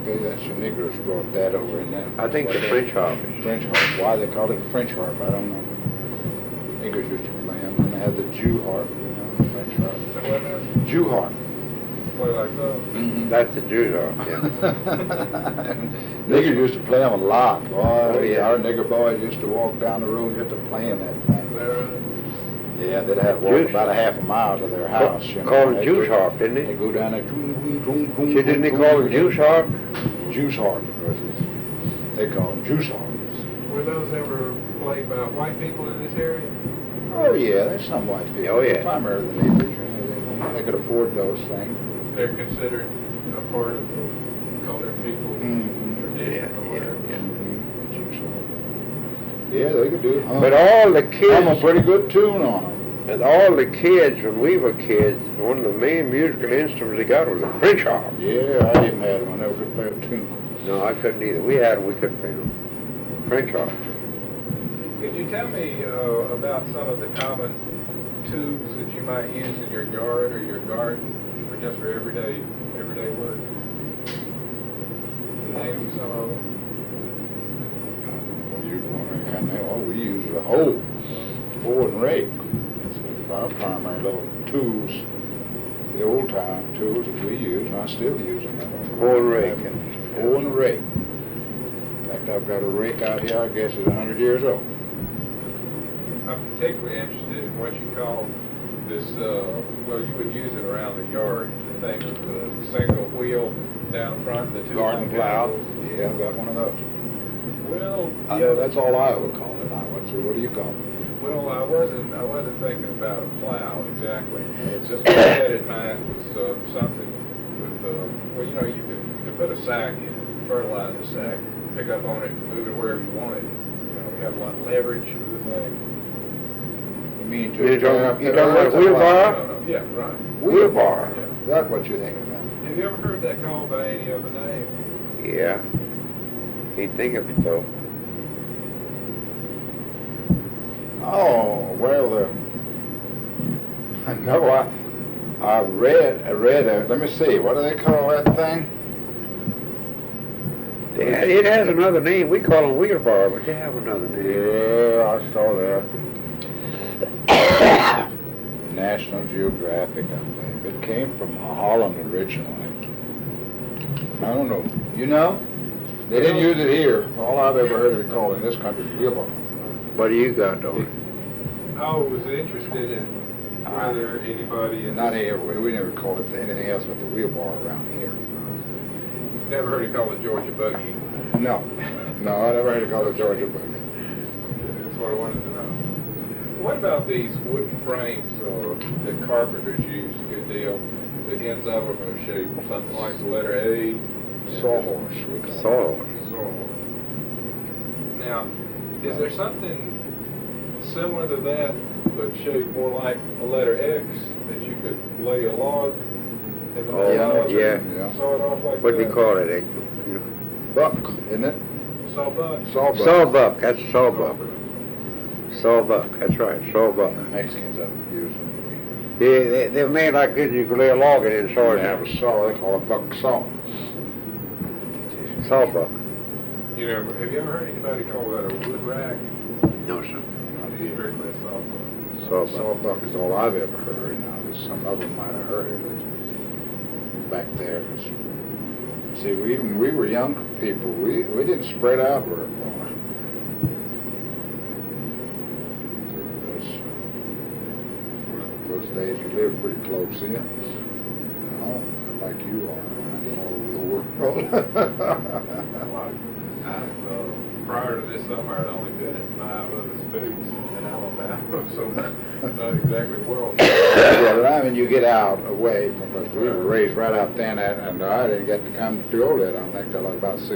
Okay, that's the Negroes brought that over in there. I think the French harp. French harp. Why they call it French harp, I don't know. Negroes used to play them. And they had the Jew harp, the French harp. So what now? Jew harp. Play like so? Mm-hmm. That's the Jew harp, yeah. Niggers used to play them a lot, boy. Oh, yeah. Our nigger boys used to walk down the road just to playing that thing. Is that right? Yeah, they'd have to walk Juice. about a half a mile to their house. You know. Called They'd Juice go- harp, didn't They they? go down there. See, didn't they call it Juice harp? Juice harp. They call them juice harps. Were those ever played by white people in this area? Oh yeah, there's some white people. Oh, yeah. Primarily the neighbors. You know, they could afford those things. They're considered a part of the colored people Mhm. tradition or whatever. Juice harp. Yeah, they could do. But all the I'm a kids, pretty good tune on them. and all the kids, when we were kids, one of the main musical instruments they got was a French harp. Yeah, I even had one. I never could play a tune. No, I couldn't either. We had them, we couldn't play them. French harp. Could you tell me about some of the common tools that you might use in your yard or your garden for just for everyday work? Name some of them. Well, you want to kind of, oh, we use a hoe, and rake. That's our primary little tools, the old time tools that we use, and I still use them. Hoe and rake. Hoe and rake. In fact, I've got a rake out here, I guess it's 100 years old. I'm particularly interested in what you call this, well, you would use it around the yard, the thing with the single wheel down front, the two Garden plow. handles. Yeah, I've got one of those. Well, I know that's all I would call it. What do you call it? well, I wasn't thinking about a plow exactly. Just what I had in mind was something with, well, you know, you could put a sack in, fertilize the sack, pick up on it, and move it wherever you wanted. You know, you have a lot of leverage with the thing. You mean You're tear up talking the about earth? wheelbarrow? No, yeah, right. Wheelbarrow. Yeah. That's what you're thinking about. Have you ever heard that called by any other name? Yeah. Can't think of it though. Oh, well, no, I read, let me see, what do they call that thing? It has another name. We call them wheelbarrow, but they have another name. Yeah, I saw that. National Geographic, I believe. It came from Holland originally. I don't know. You know? They didn't use it here. All I've ever heard of it called in this country is wheelbarrow. What do you got though? I was interested in whether anybody in Not this, here. We never called it anything else but the wheelbarrow around here. never heard it called a Georgia buggy. No. No, I never heard it called a Georgia buggy. That's what I wanted to know. What about these wooden frames that carpenters use a good deal? The ends of them are shaped something like the letter A. Sawhorse, we call it. Sawhorse. Sawhorse. Now, is there something similar to that, but shaped more like a letter X, that you could lay a log in the Oh, middle of it yeah. and saw it off like What do that? you call it? Buck, isn't it? Sawbuck? Sawbuck. Sawbuck. That's sawbuck. Sawbuck. That's right. Sawbuck. The Mexicans have used them. They're made like this. You can lay a log in it and saw They have it. a saw, they call it buck saw. Sawbuck. You know, have you ever heard anybody call that a wood rack? No, sir. It's strictly a sawbuck. Sawbuck. Sawbuck is all I've ever heard. Now, some of them might have heard it back there. 'Cause, see, when we were young people, we didn't spread out very far. Those days you lived pretty close in. No, not like you are. All over the world. Prior to this summer, I'd only been in 5 other states in Alabama, so not exactly world. Yeah, but I mean, you get out away from, because we were raised right out then, and I didn't get to come to go there, I don't think, till I was about 6.